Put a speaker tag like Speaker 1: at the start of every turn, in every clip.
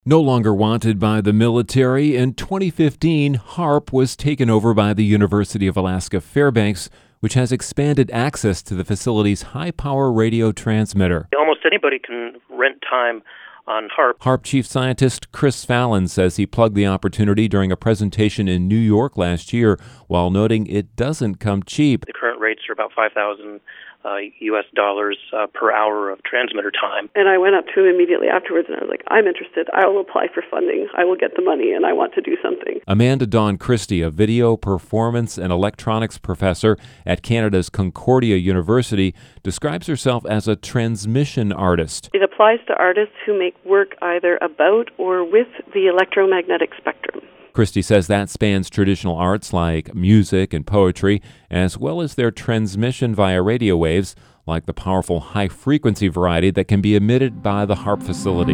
Speaker 1: No longer wanted by the military, in 2015, HAARP was taken over by the University of Alaska Fairbanks, which has expanded access to the facility's high-power radio transmitter.
Speaker 2: Almost anybody can rent time on HAARP.
Speaker 1: HAARP chief scientist Chris Fallon says he plugged the opportunity during a presentation in New York last year, while noting it doesn't come cheap.
Speaker 2: The current rates are about $5,000 US dollars per hour of transmitter time.
Speaker 3: And I went up to him immediately afterwards and I was like, I'm interested. I will apply for funding. I will get the money and I want to do something.
Speaker 1: Amanda Dawn Christie, a video, performance, and electronics professor at Canada's Concordia University, describes herself as a transmission artist.
Speaker 3: It applies to artists who make work either about or with the electromagnetic spectrum.
Speaker 1: Christie says that spans traditional arts like music and poetry, as well as their transmission via radio waves, like the powerful high-frequency variety that can be emitted by the HAARP facility.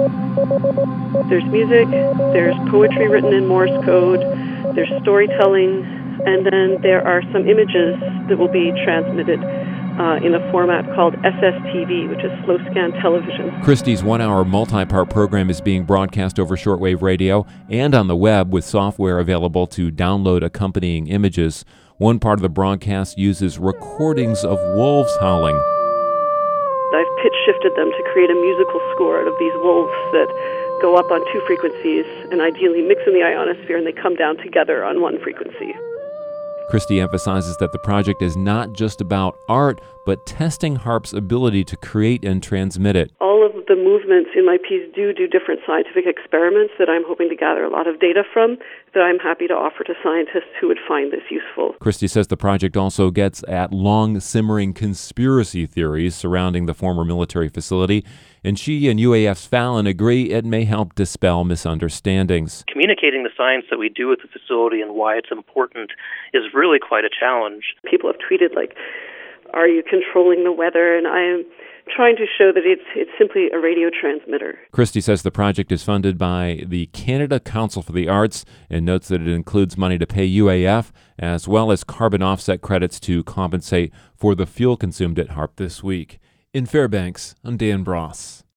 Speaker 3: There's music, there's poetry written in Morse code, there's storytelling, and then there are some images that will be transmitted in a format called SSTV, which is slow scan television.
Speaker 1: Christie's one-hour multi-part program is being broadcast over shortwave radio and on the web with software available to download accompanying images. One part of the broadcast uses recordings of wolves howling.
Speaker 3: I've pitch shifted them to create a musical score out of these wolves that go up on two frequencies and ideally mix in the ionosphere, and they come down together on one frequency.
Speaker 1: Christie emphasizes that the project is not just about art, but testing HAARP's ability to create and transmit it.
Speaker 3: All of the movements in my piece do different scientific experiments that I'm hoping to gather a lot of data from that I'm happy to offer to scientists who would find this useful.
Speaker 1: Christie says the project also gets at long-simmering conspiracy theories surrounding the former military facility, and she and UAF's Fallon agree it may help dispel misunderstandings.
Speaker 2: Communicating the science that we do at the facility and why it's important is really quite a challenge.
Speaker 3: People have tweeted like, are you controlling the weather? And I am trying to show that it's simply a radio transmitter.
Speaker 1: Christie says the project is funded by the Canada Council for the Arts and notes that it includes money to pay UAF as well as carbon offset credits to compensate for the fuel consumed at HAARP this week. In Fairbanks, I'm Dan Bross.